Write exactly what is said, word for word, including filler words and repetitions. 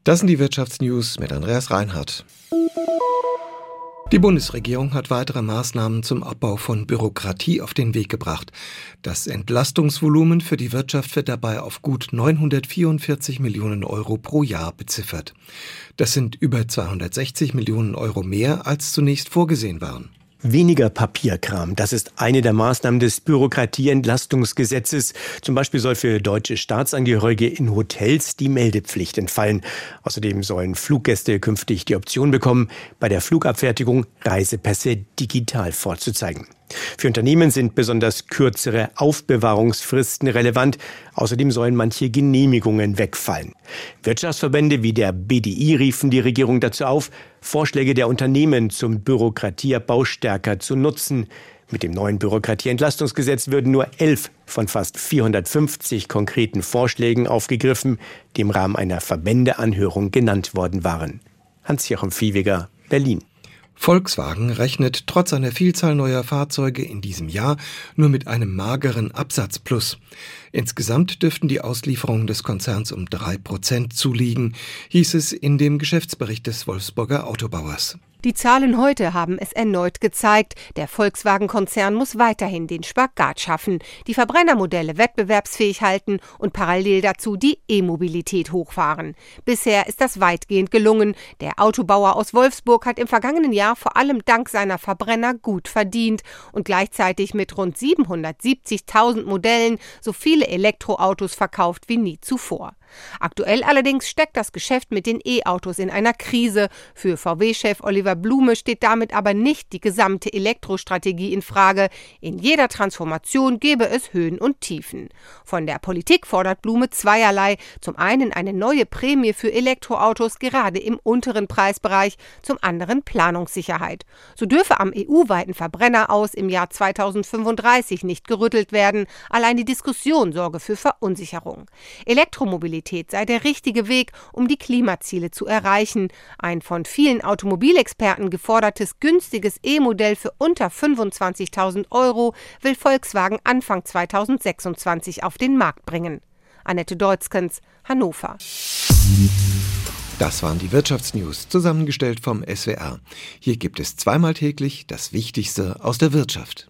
Das sind die Wirtschaftsnews mit Andreas Reinhardt. Die Bundesregierung hat weitere Maßnahmen zum Abbau von Bürokratie auf den Weg gebracht. Das Entlastungsvolumen für die Wirtschaft wird dabei auf gut neunhundertvierundvierzig Millionen Euro pro Jahr beziffert. Das sind über zweihundertsechzig Millionen Euro mehr, als zunächst vorgesehen waren. Weniger Papierkram, das ist eine der Maßnahmen des Bürokratieentlastungsgesetzes. Zum Beispiel soll für deutsche Staatsangehörige in Hotels die Meldepflicht entfallen. Außerdem sollen Fluggäste künftig die Option bekommen, bei der Flugabfertigung Reisepässe digital vorzuzeigen. Für Unternehmen sind besonders kürzere Aufbewahrungsfristen relevant. Außerdem sollen manche Genehmigungen wegfallen. Wirtschaftsverbände wie der B D I riefen die Regierung dazu auf, Vorschläge der Unternehmen zum Bürokratieabbau stärker zu nutzen. Mit dem neuen Bürokratieentlastungsgesetz würden nur elf von fast vierhundertfünfzig konkreten Vorschlägen aufgegriffen, die im Rahmen einer Verbändeanhörung genannt worden waren. Hans-Joachim Viehweger, Berlin. Volkswagen rechnet trotz einer Vielzahl neuer Fahrzeuge in diesem Jahr nur mit einem mageren Absatzplus. Insgesamt dürften die Auslieferungen des Konzerns um drei Prozent zuliegen, hieß es in dem Geschäftsbericht des Wolfsburger Autobauers. Die Zahlen heute haben es erneut gezeigt. Der Volkswagen-Konzern muss weiterhin den Spagat schaffen, die Verbrennermodelle wettbewerbsfähig halten und parallel dazu die E-Mobilität hochfahren. Bisher ist das weitgehend gelungen. Der Autobauer aus Wolfsburg hat im vergangenen Jahr vor allem dank seiner Verbrenner gut verdient und gleichzeitig mit rund siebenhundertsiebzigtausend Modellen so viele Elektroautos verkauft wie nie zuvor. Aktuell allerdings steckt das Geschäft mit den E-Autos in einer Krise. Für V W-Chef Oliver Blume steht damit aber nicht die gesamte Elektrostrategie in Frage. In jeder Transformation gäbe es Höhen und Tiefen. Von der Politik fordert Blume zweierlei. Zum einen eine neue Prämie für Elektroautos, gerade im unteren Preisbereich, zum anderen Planungssicherheit. So dürfe am E U-weiten Verbrenner aus im Jahr zweitausendfünfunddreißig nicht gerüttelt werden. Allein die Diskussion sorge für Verunsicherung. Elektromobilität sei der richtige Weg, um die Klimaziele zu erreichen. Ein von vielen Automobilexperten gefordertes günstiges E-Modell für unter fünfundzwanzigtausend Euro will Volkswagen Anfang zweitausendsechsundzwanzig auf den Markt bringen. Annette Deutzkens, Hannover. Das waren die Wirtschaftsnews, zusammengestellt vom S W R. Hier gibt es zweimal täglich das Wichtigste aus der Wirtschaft.